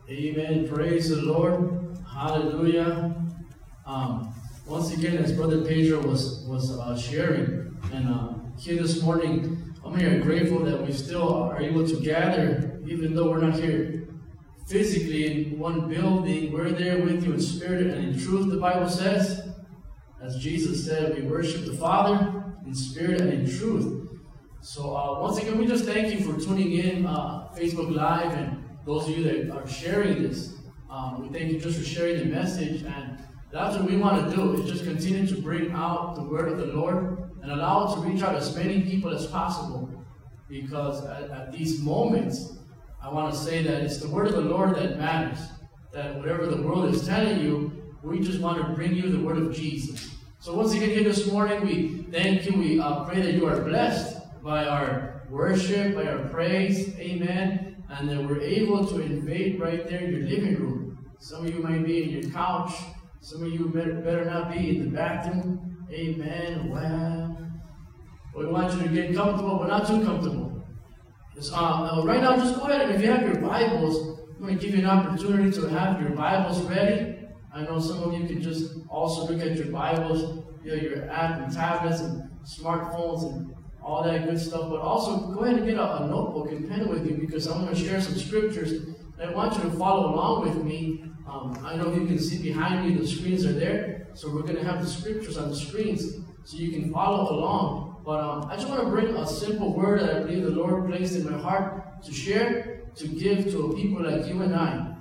Amen. Praise the Lord. Hallelujah. Once again, as Brother Pedro was sharing, and here this morning, I'm here grateful that we still are able to gather, even though we're not here physically in one building. We're there with you in spirit and in truth, the Bible says. As Jesus said, we worship the Father in spirit and in truth. So once again, we just thank you for tuning in Facebook Live, and those of you that are sharing this. We thank you just for sharing the message, and that's what we want to do, is just continue to bring out the word of the Lord and allow it to reach out as many people as possible. Because at these moments, I want to say that it's the word of the Lord that matters. That whatever the world is telling you, we just want to bring you the word of Jesus. So once again here this morning, we thank you. We pray that you are blessed by our worship, by our praise. Amen. And that we're able to invade right there in your living room. Some of you might be in your couch. Some of you better not be in the bathroom. Amen. Wow. We want you to get comfortable, but not too comfortable. Right now, just go ahead, and if you have your Bibles, I'm going to give you an opportunity to have your Bibles ready. I know some of you can just also look at your Bibles, your app and tablets and smartphones and all that good stuff. But also, go ahead and get a notebook and pen with you, because I'm going to share some scriptures. And I want you to follow along with me. I know you can see behind me, the screens are there. So we're going to have the scriptures on the screens so you can follow along. But I just want to bring a simple word that I believe the Lord placed in my heart to share, to give to people like you and I.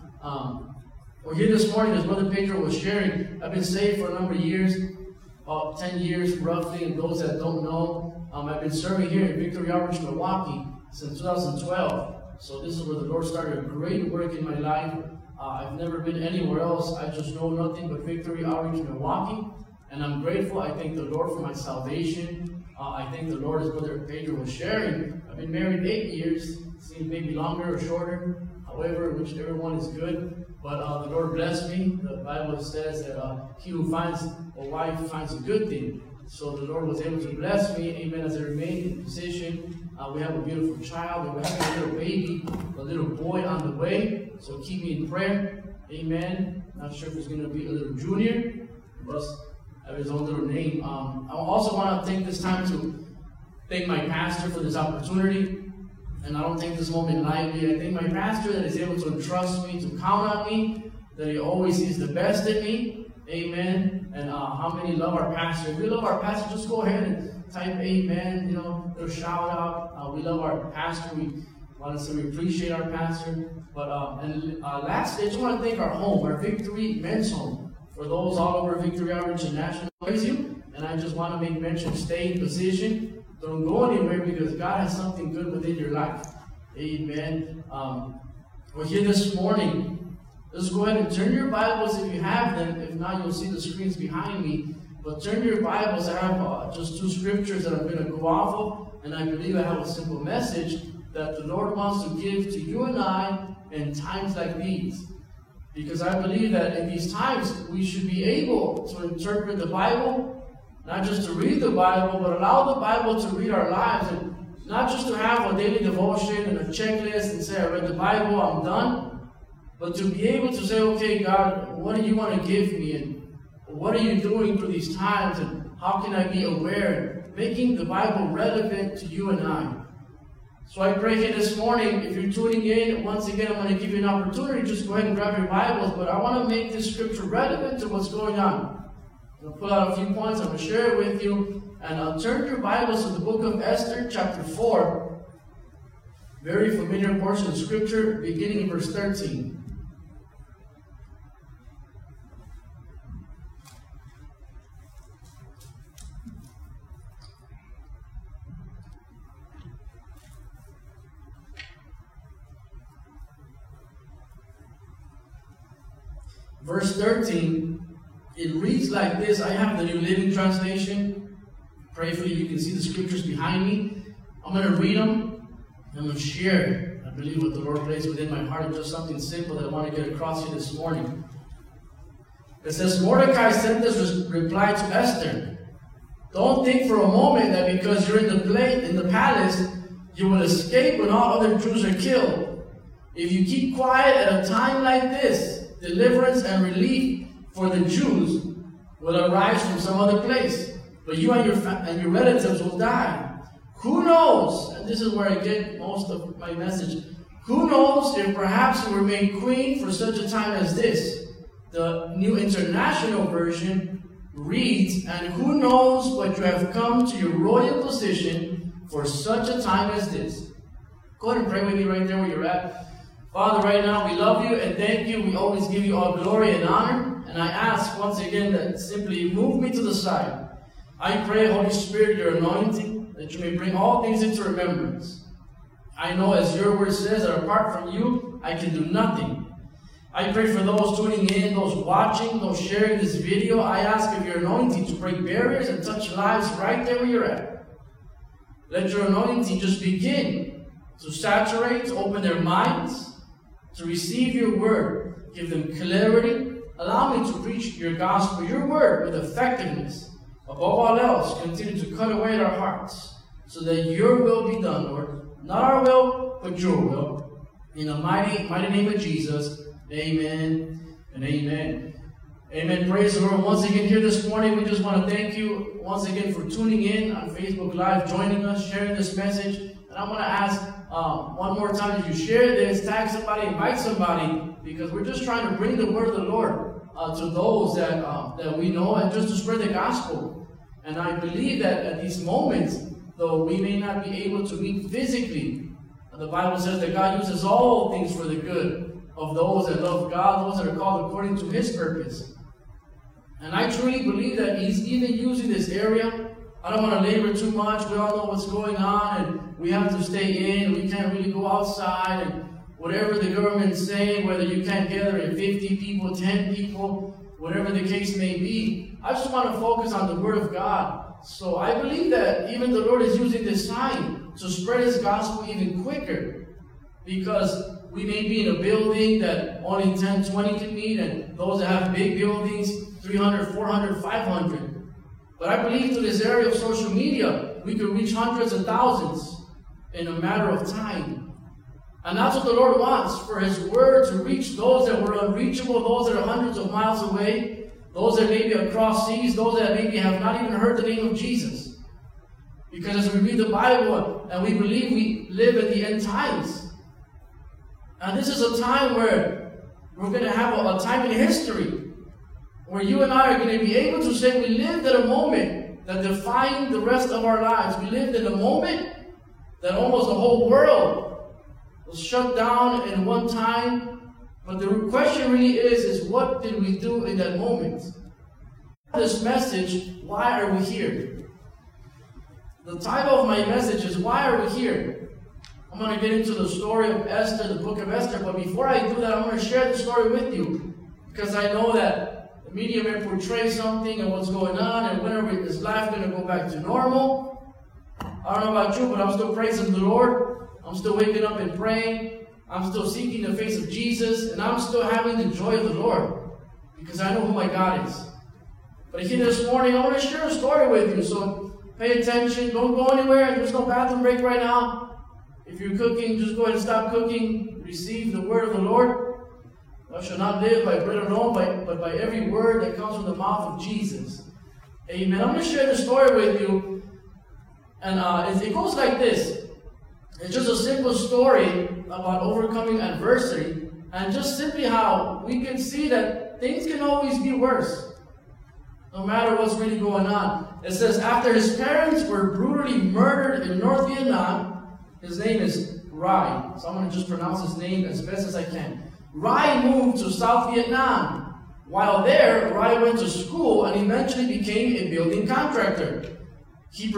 We're here this morning, as Brother Pedro was sharing. I've been saved for a number of years, about 10 years roughly, and those that don't know, I've been serving here in Victory Outreach, Milwaukee since 2012. So this is where the Lord started a great work in my life. I've never been anywhere else. I just know nothing but Victory Outreach, Milwaukee. And I'm grateful. I thank the Lord for my salvation. I thank the Lord, as Brother Pedro was sharing. I've been married 8 years. Seems maybe longer or shorter. However, whichever one is good. But the Lord blessed me. The Bible says that he who finds a wife finds a good thing. So the Lord was able to bless me. Amen. As I remain in position. We have a beautiful child. And we're having a little baby, a little boy on the way. So keep me in prayer. Amen. Not sure if it's going to be a little junior. But have his own little name. I also want to take this time to thank my pastor for this opportunity. And I don't take this moment lightly. I thank my pastor that is able to entrust me, to count on me, that he always sees the best in me. Amen. And how many love our pastor? If you love our pastor, just go ahead and type amen, little shout out. We love our pastor. We want to say we appreciate our pastor. But lastly, I just want to thank our home, our Victory Men's Home. For those all over Victory Outreach International, praise you. And I just want to make mention, stay in position. Don't go anywhere, because God has something good within your life. Amen. We're here this morning. Let's go ahead and turn your Bibles if you have them. If not, you'll see the screens behind me. But turn your Bibles. I have just two scriptures that I'm going to go off of. And I believe I have a simple message that the Lord wants to give to you and I in times like these. Because I believe that in these times, we should be able to interpret the Bible. Not just to read the Bible, but allow the Bible to read our lives. And not just to have a daily devotion and a checklist and say, I read the Bible, I'm done. But to be able to say, okay, God, what do you want to give me? And what are you doing through these times? And how can I be aware? Making the Bible relevant to you and I. So I pray here this morning, if you're tuning in, once again, I'm going to give you an opportunity. Just go ahead and grab your Bibles. But I want to make this scripture relevant to what's going on. I'm going to pull out a few points. I'm going to share it with you. And turn your Bibles to the book of Esther, chapter 4. Very familiar portion of Scripture, beginning in verse 13. Verse 13. It reads like this. I have the New Living Translation. Prayerfully, you can see the scriptures behind me. I'm going to read them. I'm going to share. I believe what the Lord placed within my heart is just something simple that I want to get across here this morning. It says, Mordecai sent this reply to Esther. Don't think for a moment that because you're in the palace, you will escape when all other Jews are killed. If you keep quiet at a time like this, deliverance and relief for the Jews will arise from some other place. But you and your relatives will die. Who knows, and this is where I get most of my message, who knows if perhaps you were made queen for such a time as this? The New International Version reads, and who knows but you have come to your royal position for such a time as this. Go ahead and pray with me right there where you're at. Father, right now we love you and thank you. We always give you all glory and honor. And I ask once again that simply move me to the side. I pray, Holy Spirit, your anointing, that you may bring all things into remembrance. I know as your word says that apart from you, I can do nothing. I pray for those tuning in, those watching, those sharing this video. I ask of your anointing to break barriers and touch lives right there where you're at. Let your anointing just begin to saturate, to open their minds, to receive your word. Give them clarity. Allow me to preach your gospel, your word, with effectiveness. Above all else, continue to cut away at our hearts so that your will be done, Lord. Not our will, but your will. In the mighty, mighty name of Jesus, amen and amen. Amen. Praise the Lord. Once again here this morning, we just want to thank you once again for tuning in on Facebook Live, joining us, sharing this message. And I want to ask one more time, if you share this, tag somebody, invite somebody, because we're just trying to bring the word of the Lord to those that we know and just to spread the gospel. And I believe that at these moments, though we may not be able to meet physically, the Bible says that God uses all things for the good of those that love God, those that are called according to His purpose. And I truly believe that He's even using this area. I don't want to labor too much. We all know what's going on, and we have to stay in. We can't really go outside, and whatever the government's saying, whether you can't gather in 50 people, 10 people, whatever the case may be, I just want to focus on the Word of God. So I believe that even the Lord is using this time to spread His gospel even quicker, because we may be in a building that only 10, 20 can meet, and those that have big buildings, 300, 400, 500. But I believe through this area of social media, we can reach hundreds and thousands in a matter of time. And that's what the Lord wants, for His Word to reach those that were unreachable, those that are hundreds of miles away, those that may be across seas, those that maybe have not even heard the name of Jesus. Because as we read the Bible and we believe we live in the end times, and this is a time where we're going to have a time in history where you and I are going to be able to say we lived at a moment that defined the rest of our lives. We lived in a moment that almost the whole world was shut down in one time. But the question really is what did we do in that moment? This message, why are we here? The title of my message is, why are we here? I'm going to get into the story of Esther, the book of Esther. But before I do that, I'm going to share the story with you, because I know that the media may portray something and what's going on, and whenever is life going to go back to normal. I don't know about you, but I'm still praising the Lord. I'm still waking up and praying. I'm still seeking the face of Jesus, and I'm still having the joy of the Lord, because I know who my God is. But here this morning, I want to share a story with you, so pay attention. Don't go anywhere. There's no bathroom break right now. If you're cooking, just go ahead and stop cooking. Receive the word of the Lord. Thou shalt not live by bread alone, but by every word that comes from the mouth of Jesus. Amen. I'm going to share the story with you, and it goes like this. It's just a simple story about overcoming adversity, and just simply how we can see that things can always be worse, no matter what's really going on. It says, after his parents were brutally murdered in North Vietnam, his name is Rai. So I'm going to just pronounce his name as best as I can. Rai moved to South Vietnam. While there, Rai went to school and eventually became a building contractor. He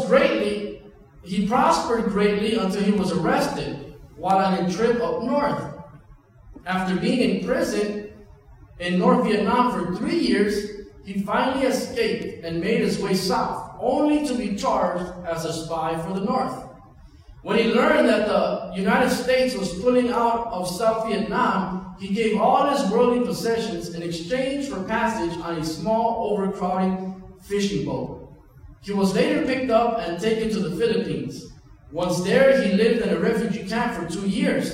prospered greatly until he was arrested while on a trip up north. After being in prison in North Vietnam for 3 years, he finally escaped and made his way south, only to be charged as a spy for the North. When he learned that the United States was pulling out of South Vietnam, he gave all his worldly possessions in exchange for passage on a small, overcrowding fishing boat. He was later picked up and taken to the Philippines. Once there, he lived in a refugee camp for 2 years,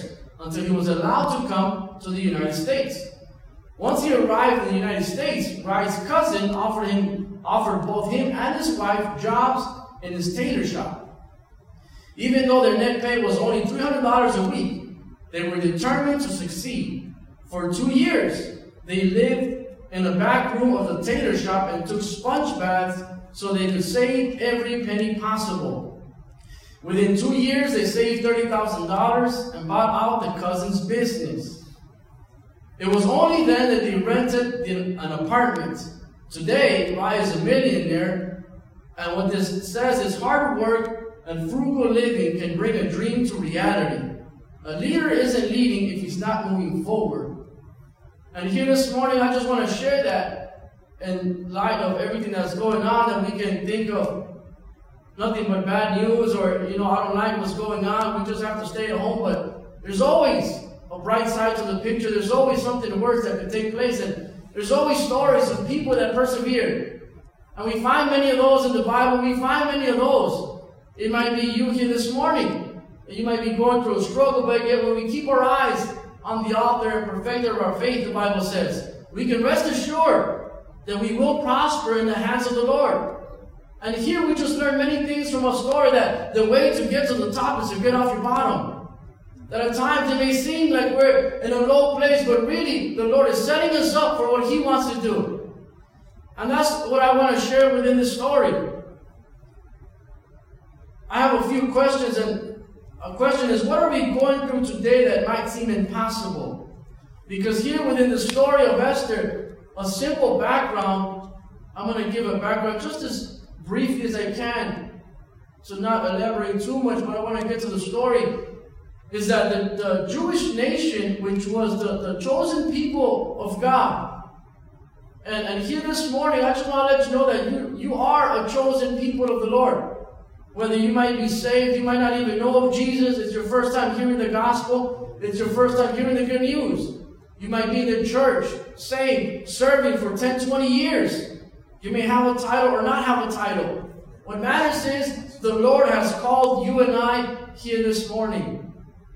until he was allowed to come to the United States. Once he arrived in the United States, Rye's cousin offered both him and his wife jobs in his tailor shop. Even though their net pay was only $300 a week, they were determined to succeed. For 2 years, they lived in the back room of the tailor shop and took sponge baths so they could save every penny possible. Within 2 years, they saved $30,000 and bought out the cousin's business. It was only then that they rented an apartment. Today, Rye is a millionaire, and what this says is hard work and frugal living can bring a dream to reality. A leader isn't leading if he's not moving forward. And here this morning, I just want to share that in light of everything that's going on, that we can think of nothing but bad news, or, I don't like what's going on, we just have to stay at home. But there's always a bright side to the picture. There's always something worse that could take place. And there's always stories of people that persevered. And we find many of those in the Bible. We find many of those. It might be you here this morning. You might be going through a struggle, but yet when we keep our eyes on the author and perfecter of our faith, the Bible says, we can rest assured that we will prosper in the hands of the Lord. And here we just learn many things from a story, that the way to get to the top is to get off your bottom. That at times it may seem like we're in a low place, but really the Lord is setting us up for what He wants to do. And that's what I want to share within this story. I have a few questions, and a question is, what are we going through today that might seem impossible? Because here within the story of Esther, a simple background, I'm going to give a background just as briefly as I can, to not elaborate too much, but I want to get to the story, is that the Jewish nation, which was the chosen people of God, and here this morning, I just want to let you know that you are a chosen people of the Lord. Whether you might be saved, you might not even know of Jesus, it's your first time hearing the gospel, it's your first time hearing the good news. You might be in the church, saved, serving for 10, 20 years. You may have a title or not have a title. What matters is the Lord has called you and I here this morning.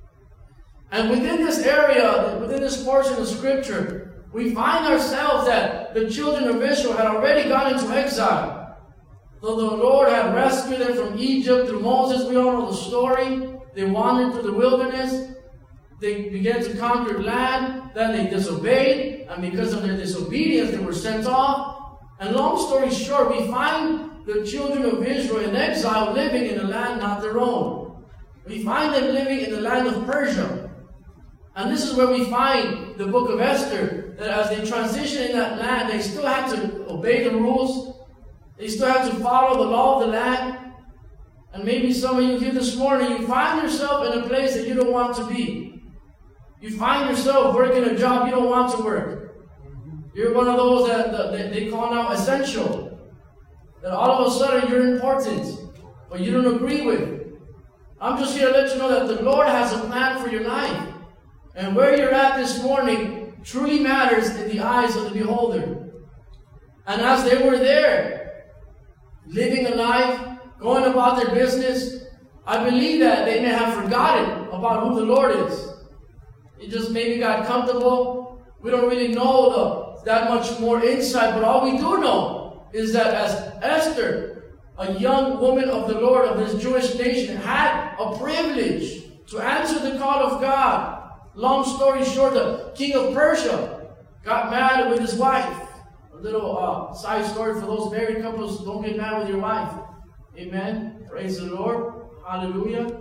And within this area, within this portion of Scripture, we find ourselves that the children of Israel had already gone into exile. Though the Lord had rescued them from Egypt through Moses, we all know the story. They wandered through the wilderness. They began to conquer land. Then they disobeyed. And because of their disobedience, they were sent off. And long story short, we find the children of Israel in exile living in a land not their own. We find them living in the land of Persia. And this is where we find the book of Esther, that as they transition in that land, they still had to obey the rules. They still have to follow the law of the land. And maybe some of you here this morning, you find yourself in a place that you don't want to be. You find yourself working a job you don't want to work. You're one of those that they call now essential. That all of a sudden you're important, but you don't agree with. I'm just here to let you know that the Lord has a plan for your life. And where you're at this morning truly matters in the eyes of the beholder. And as they were there, living a life, going about their business, I believe that they may have forgotten about who the Lord is. It just maybe got comfortable. We don't really know that much more insight, but all we do know is that as Esther, a young woman of the Lord of this Jewish nation, had a privilege to answer the call of God. Long story short, the king of Persia got mad with his wife. A little side story for those married couples: don't get mad with your wife. Amen. Praise the Lord. Hallelujah.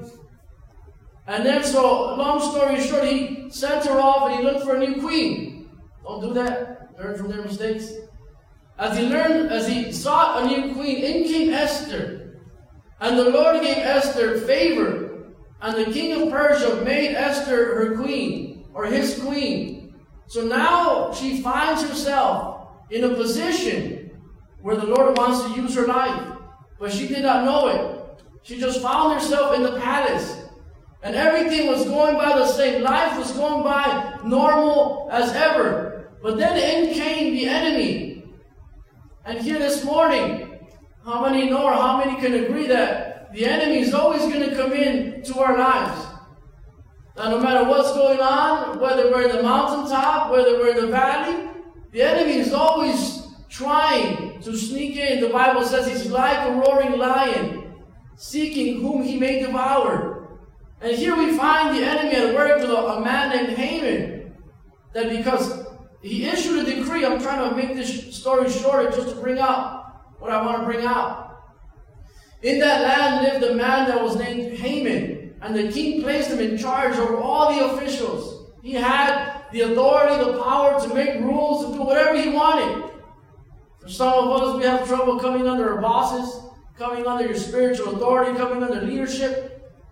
And then, so long story short, he sent her off and he looked for a new queen. Don't do that. Learn from their mistakes. As he sought a new queen, in came Esther. And the Lord gave Esther favor. And the king of Persia made Esther her queen, or his queen. So now she finds herself in a position where the Lord wants to use her life. But she did not know it. She just found herself in the palace. And everything was going by the same. Life was going by normal as ever. But then in came the enemy. And here this morning, how many know or how many can agree that the enemy is always going to come in to our lives? that no matter what's going on, whether we're in the mountaintop, whether we're in the valley, the enemy is always trying to sneak in. The Bible says he's like a roaring lion, seeking whom he may devour. And here we find the enemy at work with a man named Haman, that because he issued a decree, I'm trying to make this story shorter just to bring out what I want to bring out. In that land lived a man that was named Haman, and the king placed him in charge over all the officials. He had the authority, the power to make rules, to do whatever he wanted. For some of us, we have trouble coming under our bosses, coming under your spiritual authority, coming under leadership.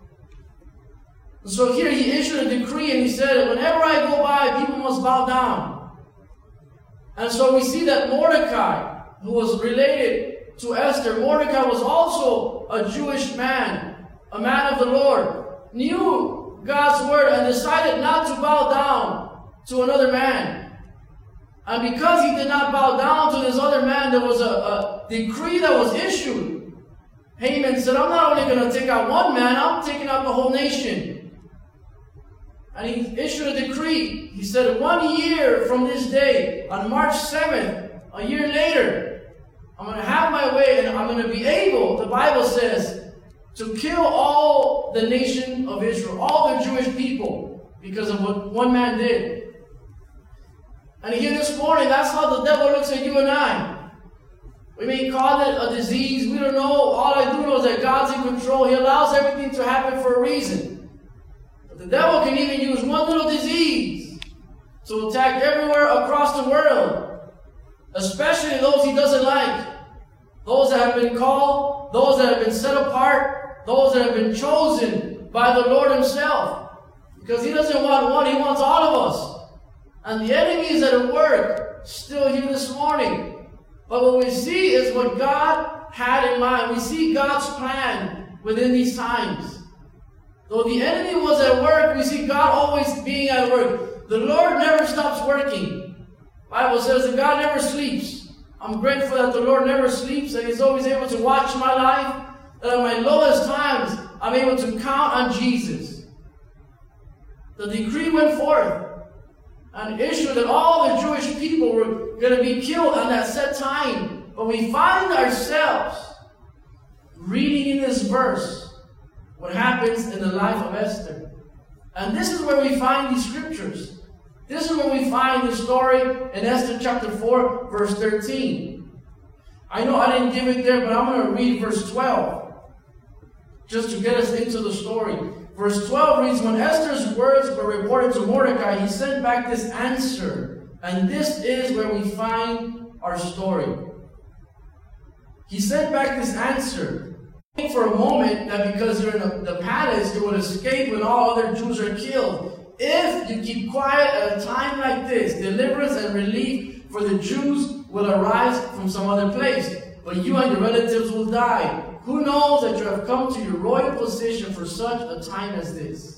And so here he issued a decree and he said, whenever I go by, people must bow down. And so we see that Mordecai, who was related to Esther, Mordecai was also a Jewish man, a man of the Lord, knew God's word and decided not to bow down to another man. And because he did not bow down to this other man, there was a decree that was issued. Haman said, I'm not only going to take out one man, I'm taking out the whole nation. And he issued a decree. He said, 1 year from this day, on March 7th, a year later, I'm going to have my way and I'm going to be able, the Bible says, to kill all the nation of Israel, all the Jewish people, because of what one man did. And here this morning, that's how the devil looks at you and I. We may call it a disease. We don't know. All I do know is that God's in control. He allows everything to happen for a reason. But the devil can even use one little disease to attack everywhere across the world, especially those he doesn't like, those that have been called, those that have been set apart, those that have been chosen by the Lord himself. Because he doesn't want one, he wants all of us. And the enemy is at work still here this morning. But what we see is what God had in mind. We see God's plan within these times. Though the enemy was at work, we see God always being at work. The Lord never stops working. The Bible says that God never sleeps. I'm grateful that the Lord never sleeps, that he's always able to watch my life, that at my lowest times, I'm able to count on Jesus. The decree went forth and issued that all the Jewish people were going to be killed on that set time. But we find ourselves reading in this verse what happens in the life of Esther. And this is where we find these scriptures. This is where we find the story in Esther chapter 4, verse 13. I know I didn't give it there, but I'm going to read verse 12, just to get us into the story. Verse 12 reads, when Esther's words were reported to Mordecai, he sent back this answer. And this is where we find our story. He sent back this answer. Think for a moment that because you're in the palace, you would escape when all other Jews are killed. If you keep quiet at a time like this, deliverance and relief for the Jews will arise from some other place. But you and your relatives will die. Who knows that you have come to your royal position for such a time as this?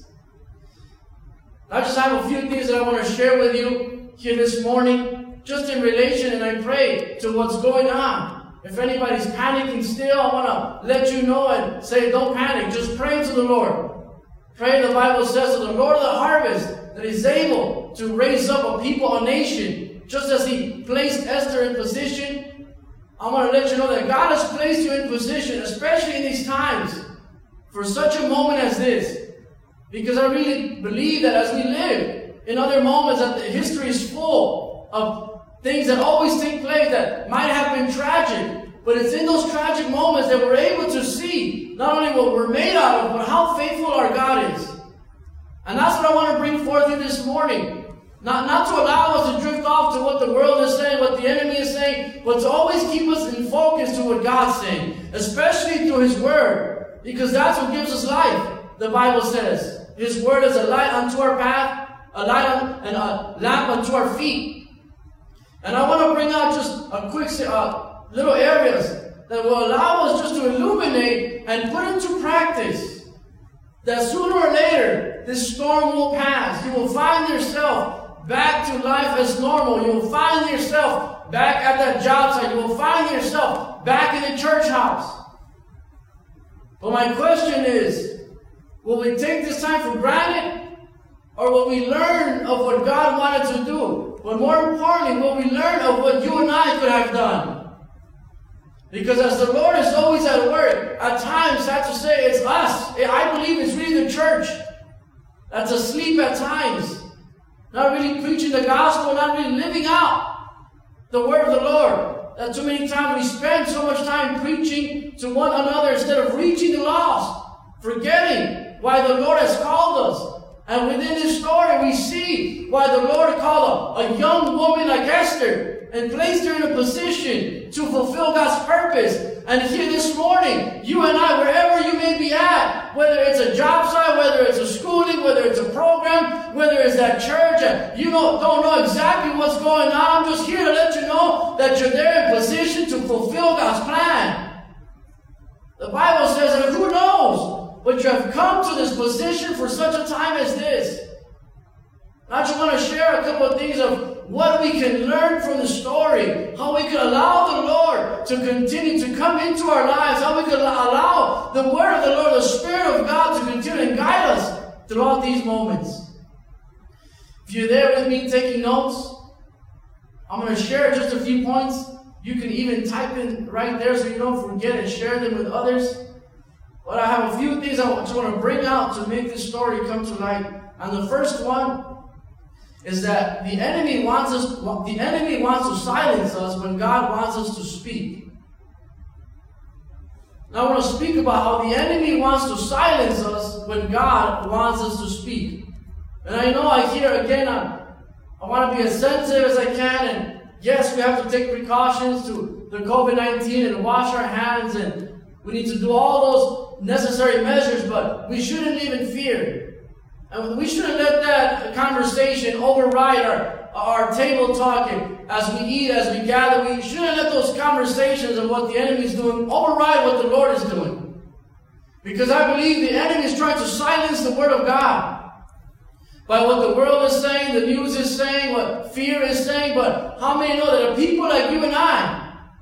I just have a few things that I want to share with you here this morning, just in relation, and I pray, to what's going on. If anybody's panicking still, I want to let you know and say, don't panic. Just pray to the Lord. Pray, the Bible says, to the Lord of the harvest, that he's able to raise up a people, a nation, just as he placed Esther in position. I want to let you know that God has placed you in position, especially in these times, for such a moment as this. Because I really believe that as we live in other moments, that the history is full of things that always take place that might have been tragic. But it's in those tragic moments that we're able to see not only what we're made out of, but how faithful our God is. And that's what I want to bring forth here this morning. Not to allow us to drift off to what the world is saying, what the enemy is saying, but to always keep us in focus to what God's saying, especially through his word, because that's what gives us life. The Bible says his word is a light unto our path, a light and a lamp unto our feet. And I want to bring out just a quick little areas that will allow us just to illuminate and put into practice that sooner or later this storm will pass. You will find yourself back to life as normal. You will find yourself back at that job site. You will find yourself back in the church house. But my question is, will we take this time for granted? Or will we learn of what God wanted to do? But more importantly, will we learn of what you and I could have done? Because as the Lord is always at work, at times, I have to say, it's us. I believe it's really the church that's asleep at times. Not really preaching the gospel, not really living out the word of the Lord. That too many times we spend so much time preaching to one another instead of reaching the lost, forgetting why the Lord has called us. And within this story, we see why the Lord called a young woman like Esther and placed her in a position to fulfill God's purpose. And here this morning, you and I, wherever you may be at, whether it's a job site, whether it's a schooling, whether it's a program, whether it's at church, and you don't know exactly what's going on, I'm just here to let you know that you're there in position to fulfill God's plan. The Bible says that who knows? But you have come to this position for such a time as this. I just want to share a couple of things of what we can learn from the story, how we can allow the Lord to continue to come into our lives, how we can allow the Word of the Lord, the Spirit of God to continue and guide us throughout these moments. If you're there with me taking notes, I'm going to share just a few points. You can even type in right there so you don't forget and share them with others. But I have a few things I just want to bring out to make this story come to light. And the first one is that the enemy wants to silence us when God wants us to speak. Now I want to speak about how the enemy wants to silence us when God wants us to speak. And I know I hear again, I want to be as sensitive as I can, and yes, we have to take precautions to the COVID-19 and wash our hands, and we need to do all those necessary measures, but we shouldn't live in fear. And we shouldn't let that conversation override our table talk as we eat, as we gather. We shouldn't let those conversations of what the enemy is doing override what the Lord is doing. Because I believe the enemy is trying to silence the Word of God by what the world is saying, the news is saying, what fear is saying. But how many know that a people like you and I,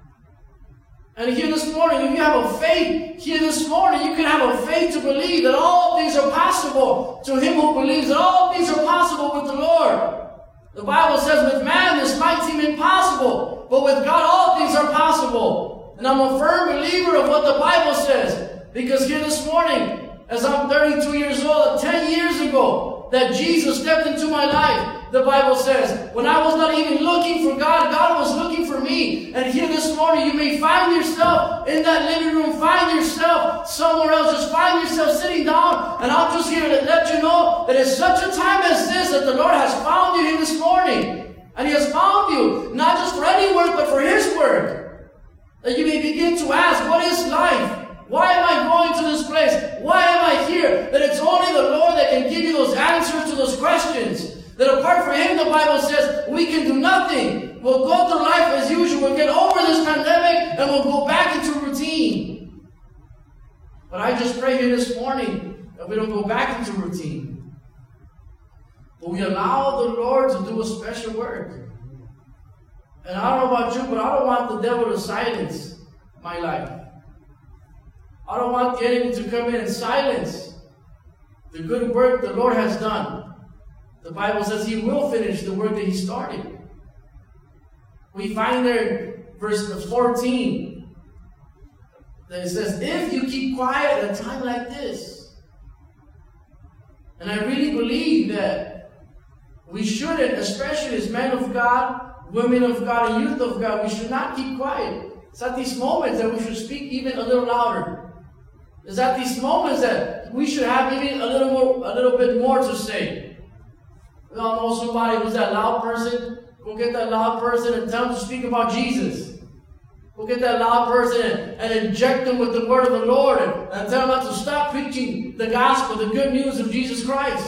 and here this morning, if you have a faith, here this morning, you can have a faith to believe that all things are possible to him who believes, that all things are possible with the Lord. The Bible says with man this might seem impossible, but with God all things are possible. And I'm a firm believer of what the Bible says, because here this morning, as I'm 32 years old, 10 years ago, that Jesus stepped into my life. The Bible says, when I was not even looking for God, God was looking for me. And here this morning, you may find yourself in that living room, find yourself somewhere else, just find yourself sitting down. And I'm just here to let you know that at such a time as this, that the Lord has found you here this morning. And He has found you, not just for any work, but for His work. That you may begin to ask, what is life? Why am I going to this place? Why am I here? That it's only the Lord that can give you those answers to those questions. That apart from Him, the Bible says, we can do nothing. We'll go through life as usual. We'll get over this pandemic and we'll go back into routine. But I just pray here this morning that we don't go back into routine. But we allow the Lord to do a special work. And I don't know about you, but I don't want the devil to silence my life. I don't want the enemy to come in and silence the good work the Lord has done. The Bible says He will finish the work that He started. We find there in verse 14 that it says, if you keep quiet at a time like this. And I really believe that we shouldn't, especially as men of God, women of God, and youth of God, we should not keep quiet. It's at these moments that we should speak even a little louder. It's at these moments that we should have even a little bit more to say. We all know somebody who's that loud person. Go get that loud person and tell them to speak about Jesus. Go get that loud person and inject them with the word of the Lord and tell them not to stop preaching the gospel, the good news of Jesus Christ.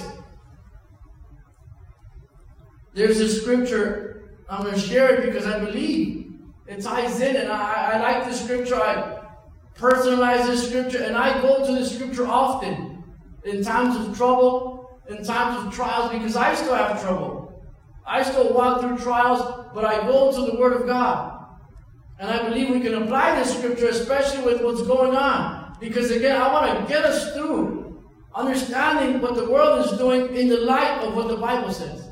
There's a scripture, I'm going to share it because I believe it ties in, and I like this scripture. I personalize this scripture, and I go to this scripture often in times of trouble, in times of trials, because I still have trouble. I still walk through trials, but I go to the Word of God. And I believe we can apply this scripture, especially with what's going on. Because again, I want to get us through. understanding what the world is doing in the light of what the Bible says.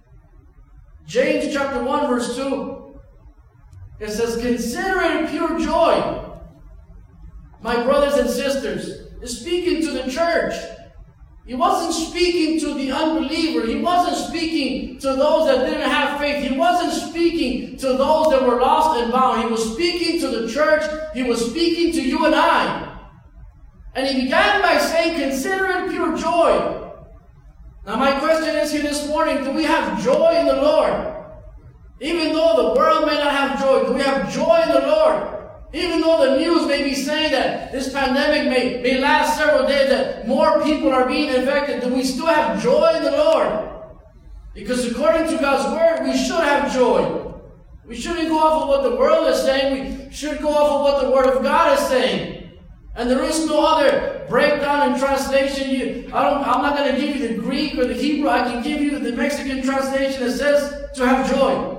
James chapter 1 verse 2. It says, consider it pure joy, my brothers and sisters. He's speaking to the church. He wasn't speaking to the unbeliever. He wasn't speaking to those that didn't have faith. He wasn't speaking to those that were lost and bound. He was speaking to the church. He was speaking to you and I. And he began by saying, consider it pure joy. Now my question is here this morning, do we have joy in the Lord? Even though the world may not have joy, do we have joy in the Lord? Even though the news may be saying that this pandemic may last several days, that more people are being infected, do we still have joy in the Lord? Because according to God's word, we should have joy. We shouldn't go off of what the world is saying. We should go off of what the word of God is saying. And there is no other breakdown in translation. I'm not going to give you the Greek or the Hebrew. I can give you the Mexican translation that says to have joy.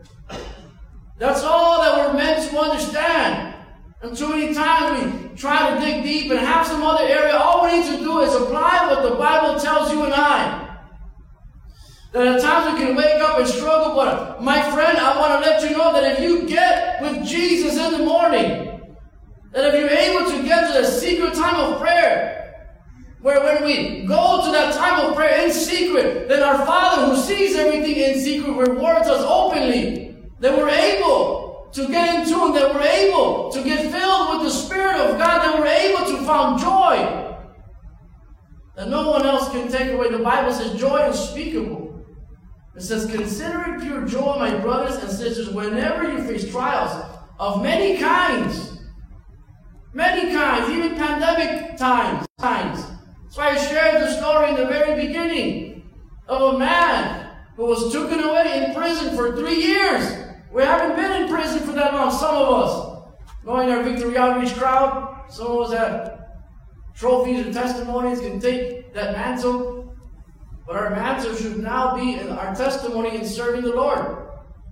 That's all that we're meant to understand. And too many times we try to dig deep and have some other area. All we need to do is apply what the Bible tells you and I. That at times we can wake up and struggle, but my friend, I want to let you know that if you get with Jesus in the morning, that if you're able to get to the secret time of prayer, where when we go to that time of prayer in secret, then our Father who sees everything in secret rewards us openly. That we're able to get in tune, that we're able to get filled with the Spirit of God, that we're able to find joy that no one else can take away. The Bible says joy unspeakable. It says, consider it pure joy, my brothers and sisters, whenever you face trials of many kinds. Many kinds, even pandemic times. That's why I shared the story in the very beginning of a man who was taken away in prison for 3 years. We haven't been in prison for that long, some of us. Knowing our Victory Outreach crowd, some of us have trophies or testimonies, can take that mantle. But our mantle should now be our testimony in serving the Lord.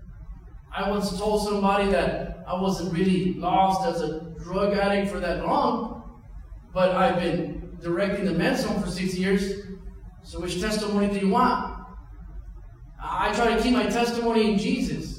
I once told somebody that I wasn't really lost as a drug addict for that long, but I've been directing the men's home for 6 years. So which testimony do you want? I try to keep my testimony in Jesus.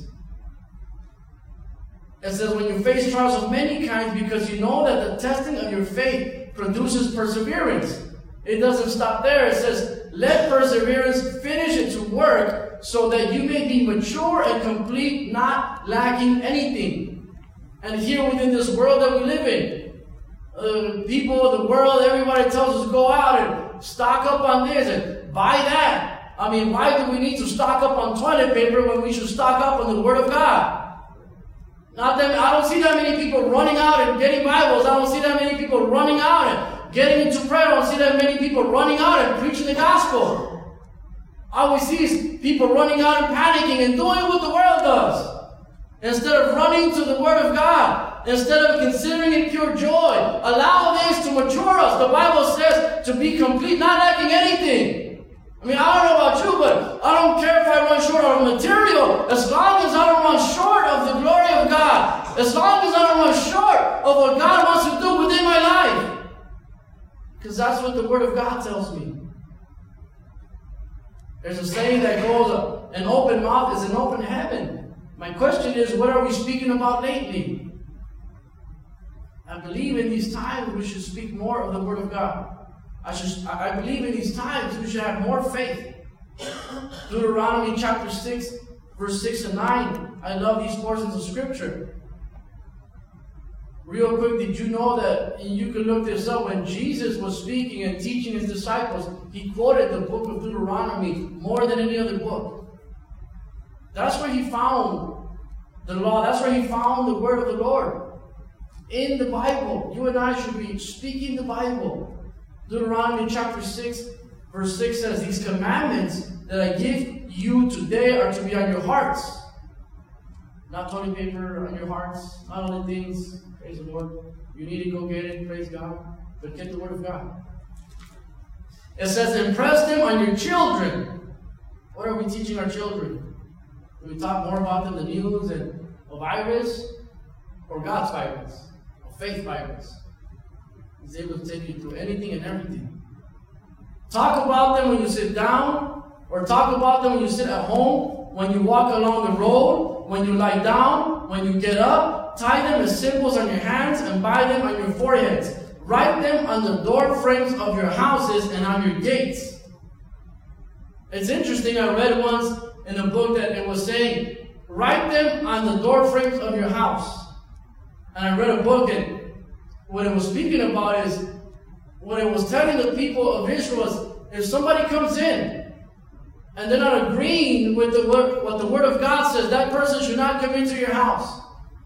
It says, when you face trials of many kinds, because you know that the testing of your faith produces perseverance. It doesn't stop there. It says, let perseverance finish its work, so that you may be mature and complete, not lacking anything. And here within this world that we live in, people, the world, everybody tells us go out and stock up on this and buy that. I mean, why do we need to stock up on toilet paper when we should stock up on the Word of God? I don't see that many people running out and getting Bibles. I don't see that many people running out and getting into prayer. I don't see that many people running out and preaching the gospel. All we see is people running out and panicking and doing what the world does. Instead of running to the Word of God, instead of considering it pure joy, allow this to mature us. The Bible says to be complete, not lacking anything. I mean, I don't know about you, but I don't care if I run short of material, as long as I don't run short of the glory of God, as long as I don't run short of what God wants to do within my life. Because that's what the Word of God tells me. There's a saying that goes, an open mouth is an open heaven. My question is, what are we speaking about lately? I believe in these times we should speak more of the Word of God. I believe in these times we should have more faith. Deuteronomy chapter 6, verse 6 and 9. I love these portions of Scripture. Real quick, did you know that, you can look this up, when Jesus was speaking and teaching his disciples, he quoted the book of Deuteronomy more than any other book. That's where he found the law. That's where he found the word of the Lord. In the Bible. You and I should be speaking the Bible. Deuteronomy chapter 6, verse 6 says, these commandments that I give you today are to be on your hearts. Not toilet paper on your hearts, not only things. Praise the Lord. You need to go get it, praise God. But get the Word of God. It says, impress them on your children. What are we teaching our children? Do we talk more about them, the news and a virus? Or God's virus? A faith virus? He's able to take you through anything and everything. Talk about them when you sit down, or talk about them when you sit at home, when you walk along the road, when you lie down, when you get up. Tie them as symbols on your hands and bind them on your foreheads. Write them on the door frames of your houses and on your gates. It's interesting, I read once in a book that it was saying, write them on the door frames of your house. And I read a book, and what it was speaking about is, what it was telling the people of Israel was, if somebody comes in and they're not agreeing with what the Word of God says, that person should not come into your house.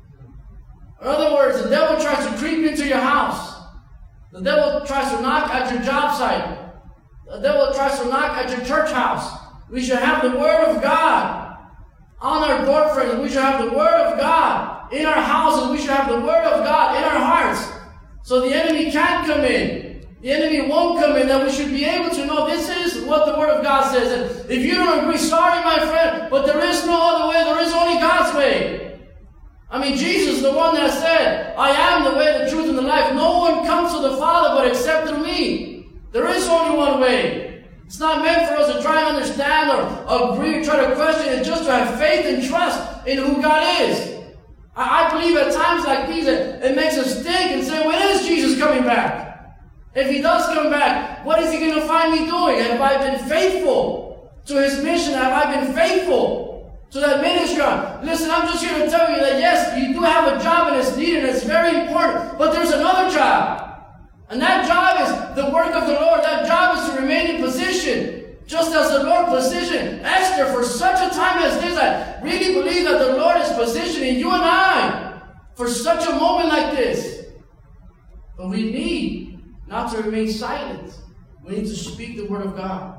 In other words, the devil tries to creep into your house. The devil tries to knock at your job site. The devil tries to knock at your church house. We should have the Word of God on our door frames. We should have the Word of God in our houses. We should have the Word of God in our hearts. So the enemy can't come in. The enemy won't come in. That we should be able to know this is what the Word of God says. And if you don't agree, sorry my friend, but there is no other way. There is only God's way. I mean, Jesus is the one that said, I am the way, the truth, and the life. No one comes to the Father but except through me. There is only one way. It's not meant for us to try and understand or agree or try to question. It's just to have faith and trust in who God is. I believe at times like these that it makes us think and say, when is Jesus coming back? If He does come back, what is He going to find me doing? Have I been faithful to His mission? Have I been faithful to that ministry? Listen, I'm just here to tell you that yes, you do have a job and it's needed and it's very important, but there's another job. And that job is the work of the Lord. That job is to remain in position. Just as the Lord positioned Esther for such a time as this, I really believe that the Lord is positioning you and I for such a moment like this. But we need not to remain silent. We need to speak the Word of God.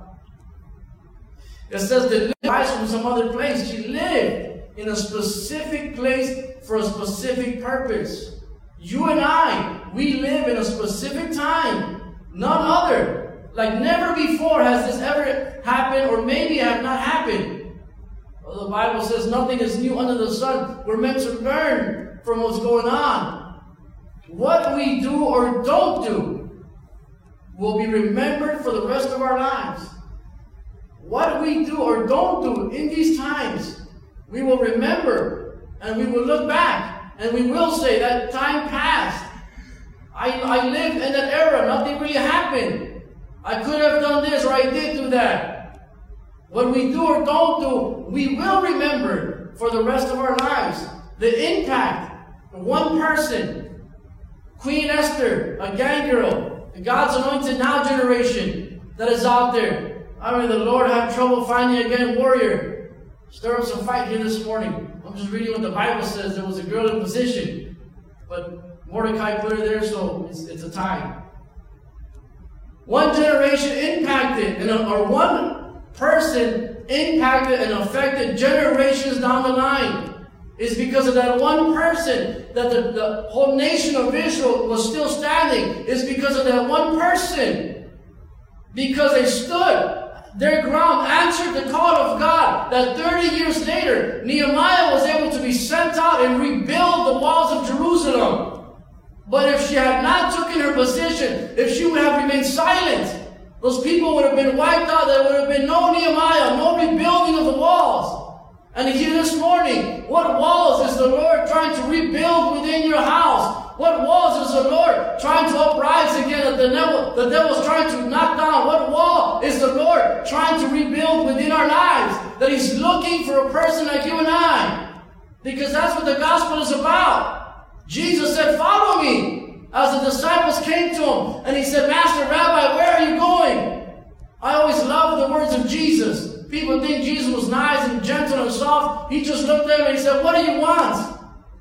It says that Liz from some other place. She lived in a specific place for a specific purpose. You and I, we live in a specific time. None other. Like never before has this ever happened, or maybe have not happened. Well, the Bible says nothing is new under the sun. We're meant to learn from what's going on. What we do or don't do will be remembered for the rest of our lives. What we do or don't do in these times, we will remember, and we will look back, and we will say that time passed. I lived in that era. Nothing really happened. I could have done this, or I did do that. What we do or don't do, we will remember for the rest of our lives. The impact of one person, Queen Esther, a gang girl, God's anointed now generation that is out there. I mean, the Lord had trouble finding a gang warrior. Stir up some fight here this morning. I'm just reading what the Bible says. There was a girl in position, but Mordecai put her there, so it's a tie. One generation impacted, or one person impacted and affected generations down the line. It's because of that one person that the whole nation of Israel was still standing. It's because of that one person. Because they stood their ground, answered the call of God, that 30 years later, Nehemiah was able to be sent out and rebuild the walls of Jerusalem. But if she had not taken her position, if she would have remained silent, those people would have been wiped out. There would have been no Nehemiah, no rebuilding of the walls. And here this morning, what walls is the Lord trying to rebuild within your house? What walls is the Lord trying to uprise again that the devil's trying to knock down? What wall is the Lord trying to rebuild within our lives? That He's looking for a person like you and I. Because that's what the gospel is about. Jesus said, follow me. As the disciples came to Him, and He said, Master, Rabbi, where are you going? I always love the words of Jesus. People think Jesus was nice and gentle and soft. He just looked at them and He said, what do you want?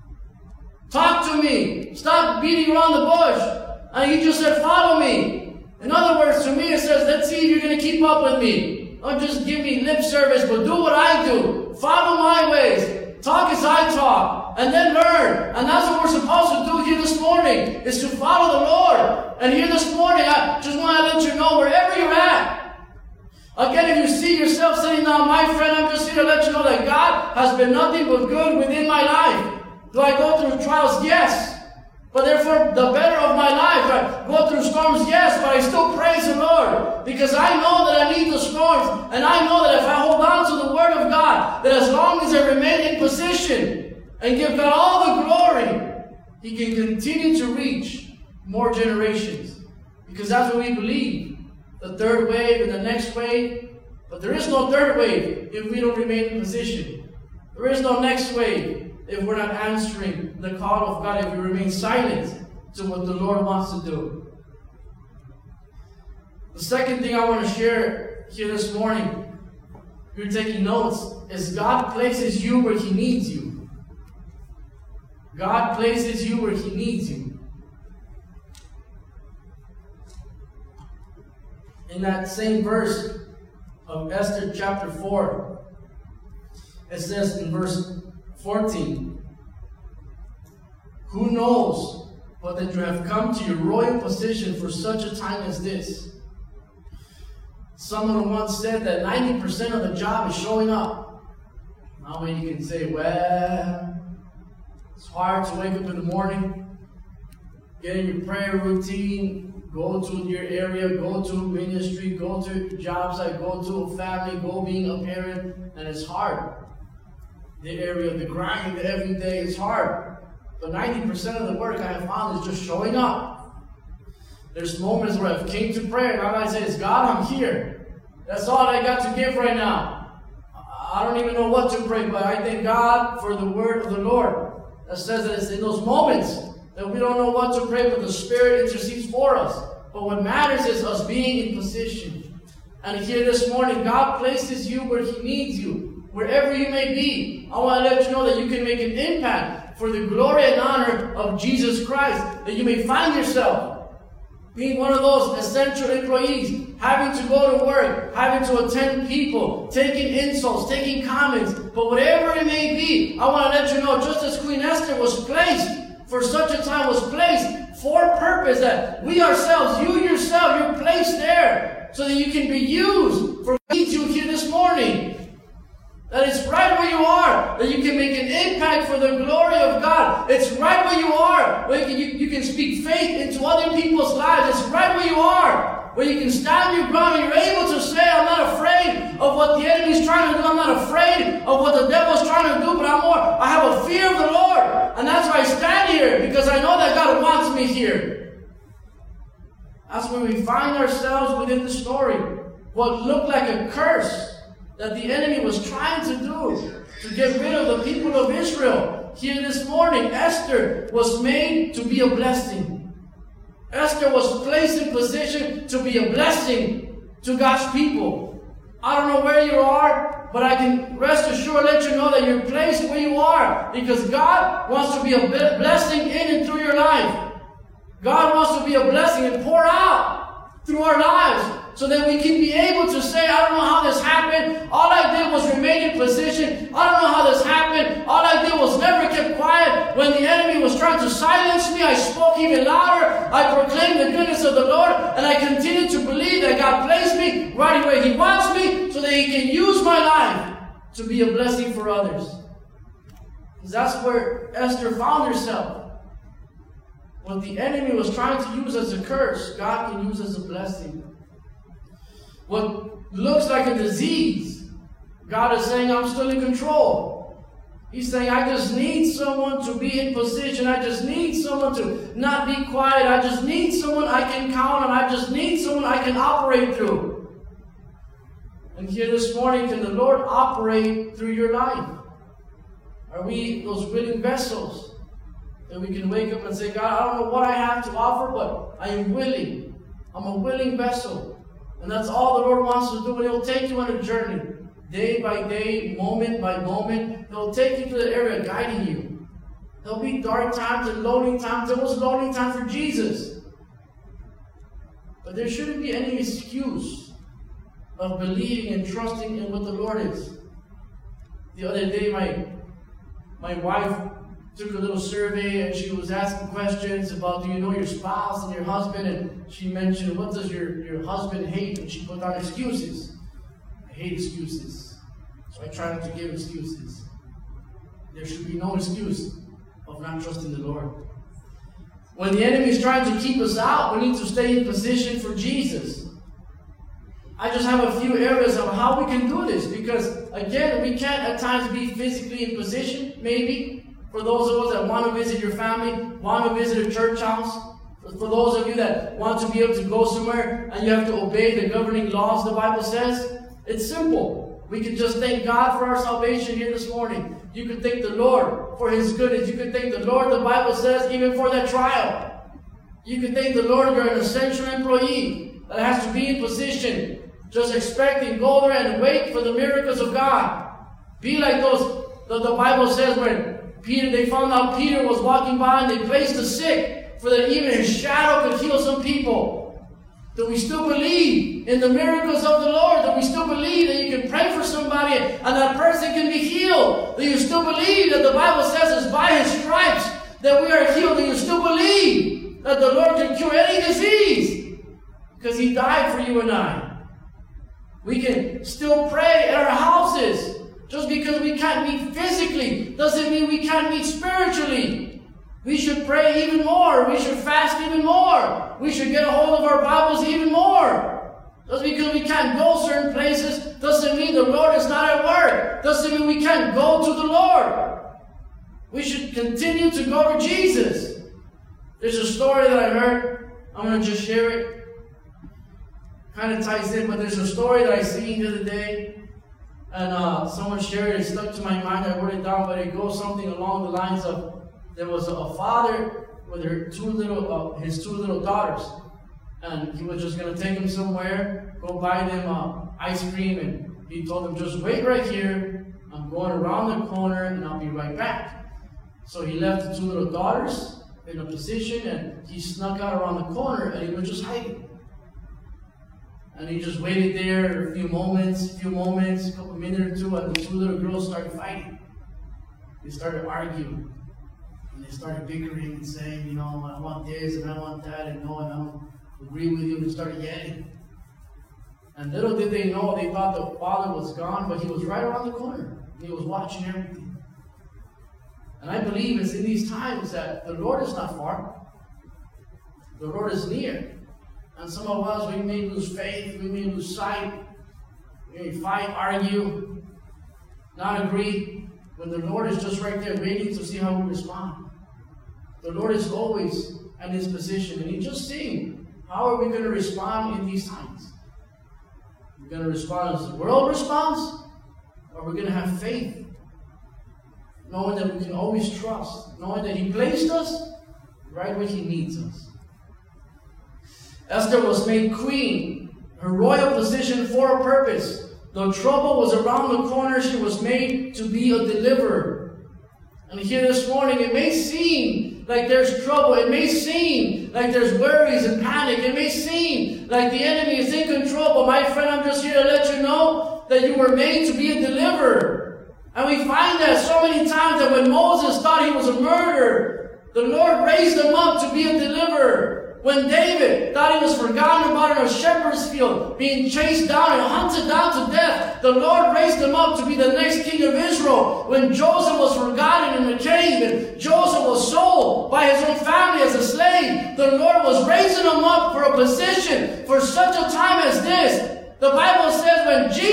Talk to me. Stop beating around the bush. And He just said, follow me. In other words, to me it says, let's see if you're going to keep up with me. Don't just give me lip service, but do what I do. Follow my ways. Talk as I talk. And then learn. And that's what we're supposed to do here this morning, is to follow the Lord. And here this morning, I just want to let you know, wherever you're at, again, if you see yourself sitting down, my friend, I'm just here to let you know that God has been nothing but good within my life. Do I go through trials? Yes. But therefore, the better of my life, I go through storms, yes, but I still praise the Lord. Because I know that I need the storms. And I know that if I hold on to the Word of God, that as long as I remain in position and give God all the glory, He can continue to reach more generations. Because that's what we believe. The third wave and the next wave. But there is no third wave if we don't remain in position. There is no next wave if we're not answering the call of God, if we remain silent to what the Lord wants to do. The second thing I want to share here this morning, if you're taking notes, is God places you where He needs you. God places you where He needs you. In that same verse of Esther chapter 4, it says in verse 14, who knows but that you have come to your royal position for such a time as this? Someone once said that 90% of the job is showing up. Now when you can say, well, it's hard to wake up in the morning, get in your prayer routine, go to your area, go to ministry, go to job site, go to a family, go being a parent, and it's hard. The area of the grind every day is hard. But 90% of the work I have found is just showing up. There's moments where I've came to prayer and all I say is, God, I'm here. That's all I got to give right now. I don't even know what to pray, but I thank God for the word of the Lord that says that it's in those moments that we don't know what to pray, but the Spirit intercedes for us. But what matters is us being in position. And here this morning, God places you where He needs you. Wherever you may be, I want to let you know that you can make an impact for the glory and honor of Jesus Christ. That you may find yourself being one of those essential employees, having to go to work, having to attend people, taking insults, taking comments. But whatever it may be, I want to let you know, just as Queen Esther was placed for such a time, was placed for purpose, that we ourselves, you yourself, you're placed there so that you can be used for what needs you here this morning. That it's right where you are, that you can make an impact for the glory of God. It's right where you are, where you can speak faith into other people's lives. It's right where you are, where you can stand your ground and you're able to say, I'm not afraid of what the enemy's trying to do. I'm not afraid of what the devil's trying to do, but I have a fear of the Lord. And that's why I stand here, because I know that God wants me here. That's where we find ourselves within the story. What looked like a curse that the enemy was trying to do to get rid of the people of Israel. Here this morning, Esther was made to be a blessing. Esther was placed in position to be a blessing to God's people. I don't know where you are, but I can rest assured let you know that you're placed where you are because God wants to be a blessing in and through your life. God wants to be a blessing and pour out through our lives, so that we can be able to say, I don't know how this happened. All I did was remain in position. I don't know how this happened. All I did was never keep quiet. When the enemy was trying to silence me, I spoke even louder. I proclaimed the goodness of the Lord. And I continue to believe that God placed me right where He wants me so that He can use my life to be a blessing for others. Because that's where Esther found herself. What the enemy was trying to use as a curse, God can use as a blessing. What looks like a disease, God is saying, I'm still in control. He's saying, I just need someone to be in position. I just need someone to not be quiet. I just need someone I can count on. I just need someone I can operate through. And here this morning, can the Lord operate through your life? Are we those willing vessels that we can wake up and say, God, I don't know what I have to offer, but I am willing. I'm a willing vessel. And that's all the Lord wants to do. And He'll take you on a journey. Day by day, moment by moment. He'll take you to the area guiding you. There'll be dark times and lonely times. There was lonely time for Jesus. But there shouldn't be any excuse of believing and trusting in what the Lord is. The other day, my wife took a little survey and she was asking questions about, do you know your spouse and your husband? And she mentioned, what does your husband hate? And she put down excuses. I hate excuses. So I try not to give excuses. There should be no excuse of not trusting the Lord. When the enemy is trying to keep us out, we need to stay in position for Jesus. I just have a few areas of how we can do this, because again, we can't at times be physically in position, maybe, for those of us that want to visit your family, want to visit a church house, for those of you that want to be able to go somewhere and you have to obey the governing laws, the Bible says. It's simple. We can just thank God for our salvation here this morning. You can thank the Lord for His goodness. You can thank the Lord, the Bible says, even for that trial. You can thank the Lord you're an essential employee that has to be in position. Just expect and go there and wait for the miracles of God. Be like those, the Bible says, when they found out Peter was walking by and they placed the sick, for that even his shadow could heal some people. Do we still believe in the miracles of the Lord? Do we still believe that you can pray for somebody and that person can be healed? Do you still believe that the Bible says it's by His stripes that we are healed? Do you still believe that the Lord can cure any disease? Because He died for you and I. We can still pray at our houses. Just because we can't meet physically doesn't mean we can't meet spiritually. We should pray even more. We should fast even more. We should get a hold of our Bibles even more. Just because we can't go certain places doesn't mean the Lord is not at work. Doesn't mean we can't go to the Lord. We should continue to go to Jesus. There's a story that I heard. I'm going to just share it. Kind of ties in, but there's a story that I seen the other day, and someone shared it. It stuck to my mind. I wrote it down, but it goes something along the lines of, there was a father with his two little daughters, and he was just going to take them somewhere, go buy them ice cream, and he told them, just wait right here. I'm going around the corner, and I'll be right back. So he left the two little daughters in a position, and he snuck out around the corner, and he was just hiding. And he just waited there a few moments, a couple minutes or two, and the two little girls started fighting. They started arguing. And they started bickering and saying, you know, I want this and I want that, and no, I don't agree with you. And they started yelling. And little did they know, they thought the father was gone, but he was right around the corner. And he was watching everything. And I believe it's in these times that the Lord is not far. The Lord is near. And some of us, we may lose faith, we may lose sight, we may fight, argue, not agree, when the Lord is just right there waiting to see how we respond. The Lord is always at His position, and He's just seeing, how are we going to respond in these times? We're going to respond as the world responds, or we're going to have faith, knowing that we can always trust, knowing that He placed us right where He needs us. Esther was made queen, her royal position for a purpose. Though trouble was around the corner, she was made to be a deliverer. And here this morning, it may seem like there's trouble. It may seem like there's worries and panic. It may seem like the enemy is in control. But my friend, I'm just here to let you know that you were made to be a deliverer. And we find that so many times that when Moses thought he was a murderer, the Lord raised him up to be a deliverer. When David thought he was forgotten about in a shepherd's field, being chased down and hunted down to death, the Lord raised him up to be the next king of Israel. When Joseph was forgotten in the cave and Joseph was sold by his own family as a slave, the Lord was raising him up for a position for such a time as this. The Bible says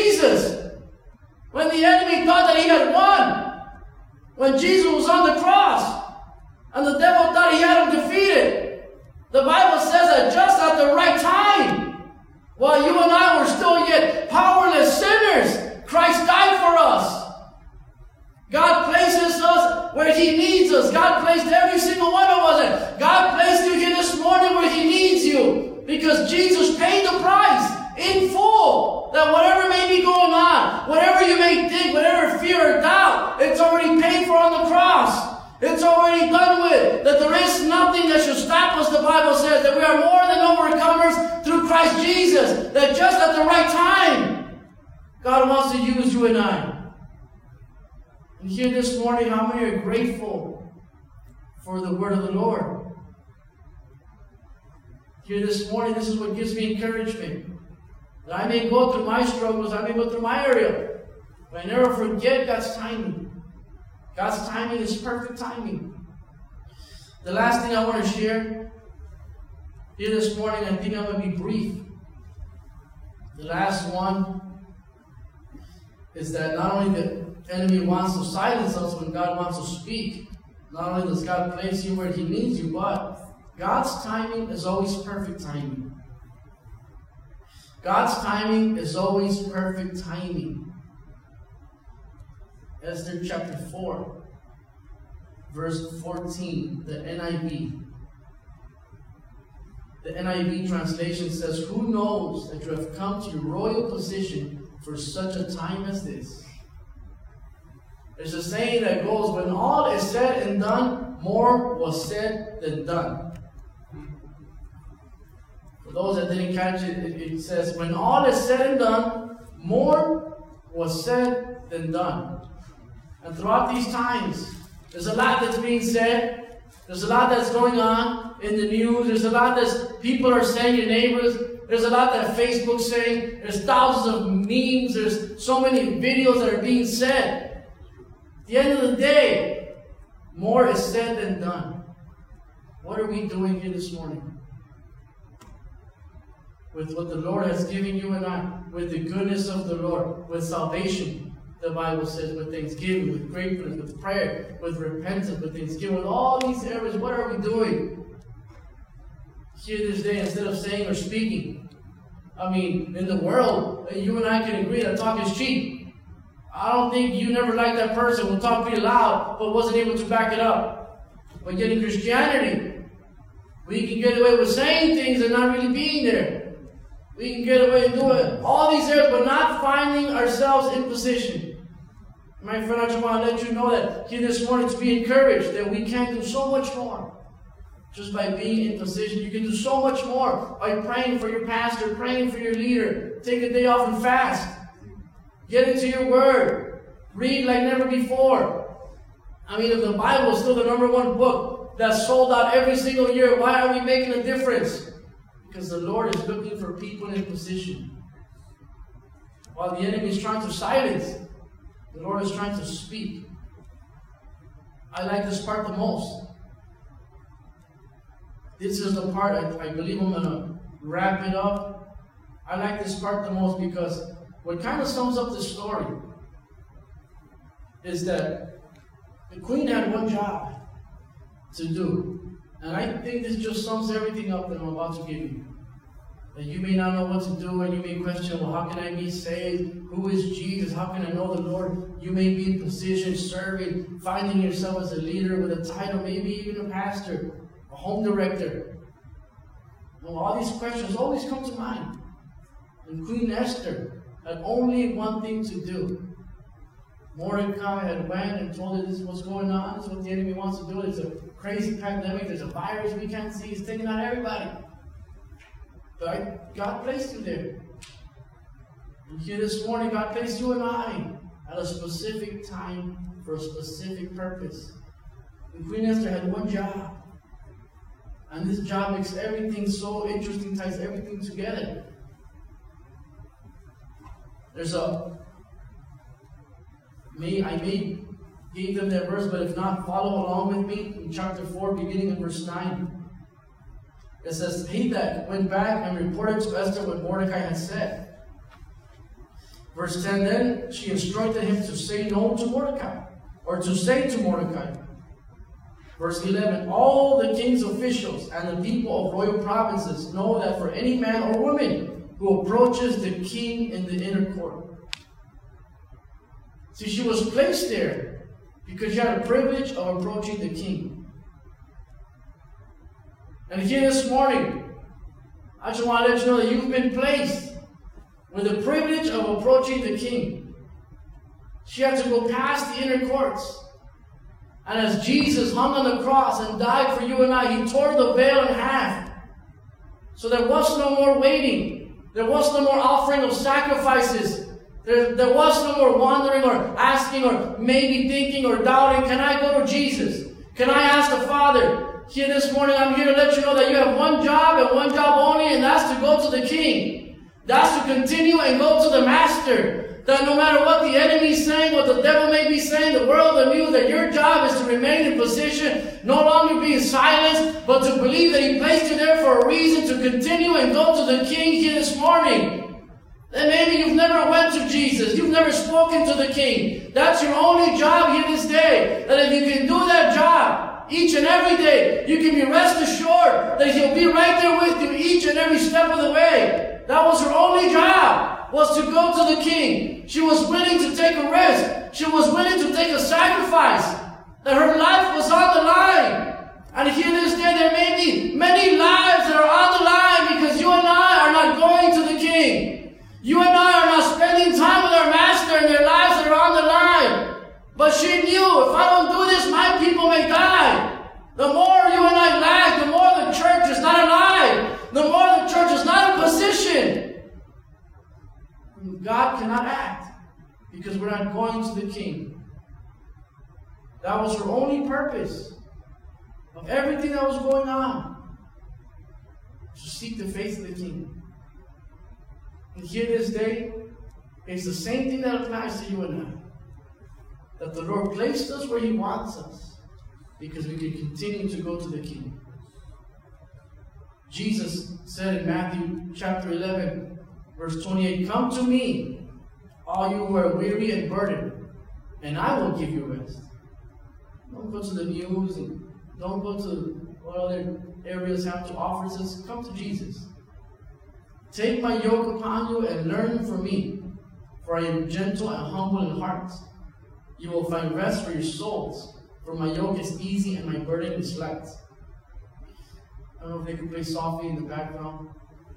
when the enemy thought that he had won, when Jesus was on the cross, and the devil thought he had him defeated, the Bible says that just at the right time, while you and I were still yet powerless sinners, Christ died for us. God places us where He needs us. God placed every single one of us there. God placed you here this morning where He needs you, because Jesus paid the price in full. That whatever may be going on, whatever you may think, whatever fear or doubt, it's already paid for on the cross. It's already done with. That there is nothing that should stop us, the Bible says. That we are more than overcomers through Christ Jesus. That just at the right time, God wants to use you and I. And here this morning, how many are grateful for the word of the Lord? Here this morning, this is what gives me encouragement. That I may go through my struggles, I may go through my area, but I never forget God's timing. God's timing is perfect timing. The last thing I want to share here this morning, I think I'm going to be brief. The last one is that not only the enemy wants to silence us when God wants to speak, not only does God place you where He needs you, but God's timing is always perfect timing. God's timing is always perfect timing. Esther chapter 4, verse 14, the NIV. The NIV translation says, "Who knows that you have come to your royal position for such a time as this?" There's a saying that goes, when all is said and done, more was said than done. For those that didn't catch it, it says, when all is said and done, more was said than done. And throughout these times, there's a lot that's being said. There's a lot that's going on in the news. There's a lot that people are saying, your neighbors. There's a lot that Facebook's saying. There's thousands of memes. There's so many videos that are being said. At the end of the day, more is said than done. What are we doing here this morning? With what the Lord has given you and I, with the goodness of the Lord, with salvation, the Bible says, with thanksgiving, with gratefulness, with prayer, with repentance, with thanksgiving, with all these areas, what are we doing here this day instead of saying or speaking? I mean, in the world, you and I can agree that talk is cheap. I don't think you never liked that person who talked pretty loud but wasn't able to back it up. But yet in Christianity, we can get away with saying things and not really being there. We can get away and do it. All these areas, but not finding ourselves in position. My friend, I just want to let you know that here this morning to be encouraged that we can do so much more. Just by being in position, you can do so much more by praying for your pastor, praying for your leader. Take a day off and fast. Get into your word. Read like never before. I mean, if the Bible is still the #1 book that's sold out every single year, why are we making a difference? Because the Lord is looking for people in position. While the enemy is trying to silence, the Lord is trying to speak. I like this part the most. This is the part I believe I'm going to wrap it up. I like this part the most because what kind of sums up the story is that the queen had one job to do. And I think this just sums everything up that I'm about to give you. That you may not know what to do, and you may question, well, how can I be saved? Who is Jesus? How can I know the Lord? You may be in position, serving, finding yourself as a leader with a title, maybe even a pastor, a home director. Well, all these questions always come to mind. And Queen Esther had only one thing to do. Mordecai had went and told her this is what's going on, this is what the enemy wants to do. It's a crazy pandemic, there's a virus we can't see, it's taking out everybody. But God placed you there. And here this morning, God placed you and I at a specific time for a specific purpose. And Queen Esther had one job. And this job makes everything so interesting, ties everything together. I may give them that verse, but if not, follow along with me in chapter 4, beginning in verse 9. It says, Hathach went back and reported to Esther what Mordecai had said. Verse 10, then she instructed him to say no to Mordecai, or to say to Mordecai. Verse 11, all the king's officials and the people of royal provinces know that for any man or woman who approaches the king in the inner court. See, she was placed there because she had a privilege of approaching the king. And here this morning, I just want to let you know that you've been placed with the privilege of approaching the king. She had to go past the inner courts. And as Jesus hung on the cross and died for you and I, He tore the veil in half. So there was no more waiting. There was no more offering of sacrifices. There was no more wondering or asking or maybe thinking or doubting, can I go to Jesus? Can I ask the Father? Here this morning, I'm here to let you know that you have one job and one job only, and that's to go to the King. That's to continue and go to the Master. That no matter what the enemy is saying, what the devil may be saying, the world and you, that your job is to remain in position, no longer being silenced, but to believe that He placed you there for a reason to continue and go to the King here this morning. Then maybe you've never went to Jesus. You've never spoken to the King. That's your only job here this day. That if you can do that job each and every day, you can be rest assured that He'll be right there with you each and every step of the way. That was her only job, was to go to the King. She was willing to take a risk. She was willing to take a sacrifice. That her life was on the line. And here this day there may be many lives that are on the line because you and I are not going to the King. You and I are not spending time with our Master and their lives that are on the line. But she knew, if I don't do this, my people may die. The more you and I lag, the more the church is not alive. The more the church is not in position. God cannot act because we're not going to the King. That was her only purpose of everything that was going on, to seek the face of the King. And here this day, it's the same thing that applies to you and I. That the Lord placed us where He wants us because we can continue to go to the King. Jesus said in Matthew chapter 11, verse 28, "Come to me, all you who are weary and burdened, and I will give you rest." Don't go to the news and don't go to what other areas have to offer us. Come to Jesus. "Take my yoke upon you and learn from me, for I am gentle and humble in heart. You will find rest for your souls, for my yoke is easy and my burden is light." I don't know if they can play softly in the background.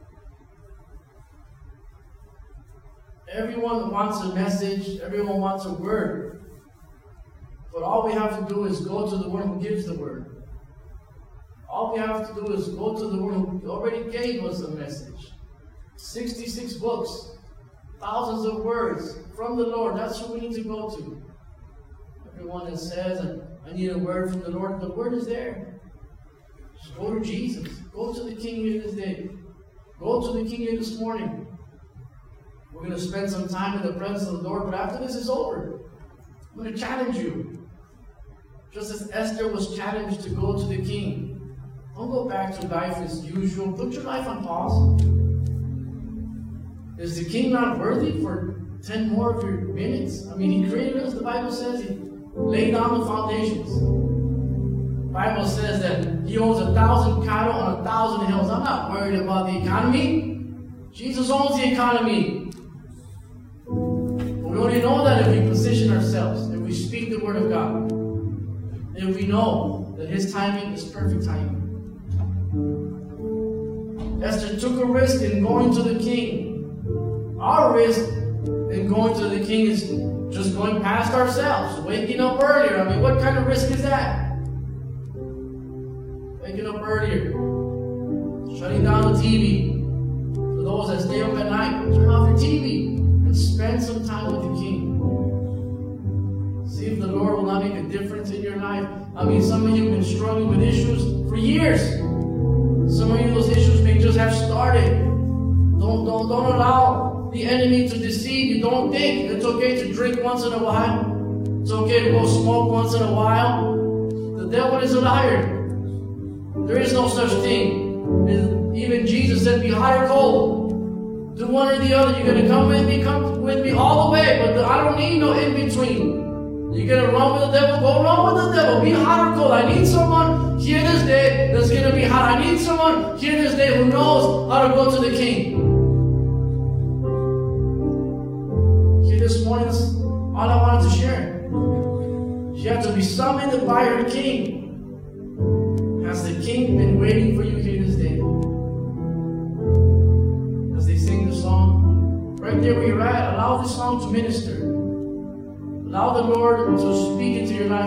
Everyone wants a message. Everyone wants a word. But all we have to do is go to the one who gives the word. All we have to do is go to the one who already gave us a message. 66 books, thousands of words from the Lord. That's who we need to go to. Everyone that says, "I need a word from the Lord," the word is there. Just go to Jesus. Go to the King here this day. Go to the King here this morning. We're going to spend some time in the presence of the Lord, but after this is over, I'm going to challenge you. Just as Esther was challenged to go to the King. Don't go back to life as usual. Put your life on pause. Is the King not worthy for 10 more of your minutes? I mean, He created us. The Bible says He laid down the foundations. The Bible says that He owns 1,000 cattle on 1,000 hills. I'm not worried about the economy. Jesus owns the economy. But we already know that if we position ourselves, if we speak the Word of God, if we know that His timing is perfect timing. Esther took a risk in going to the King. Our risk in going to the King is just going past ourselves, waking up earlier. I mean, what kind of risk is that? Waking up earlier, shutting down the TV. For those that stay up at night, turn off your TV and spend some time with the King. See if the Lord will not make a difference in your life. I mean, some of you have been struggling with issues for years. Some of you, those issues may just have started. Don't allow the enemy to deceive you. Don't think it's okay to drink once in a while. It's okay to go smoke once in a while. The devil is a liar. There is no such thing. Even Jesus said, "Be hot or cold. Do one or the other. You're going to come with me all the way, but I don't need no in between. You're going to run with the devil, go run with the devil. Be hot or cold. I need someone here this day that's going to be hot. I need someone here this day who knows how to go to the King." Here this morning, that's all I wanted to share. You have to be summoned by your King. Has the King been waiting for you here this day? As they sing the song, right there where you're at, allow this song to minister. Allow the Lord to speak into your life.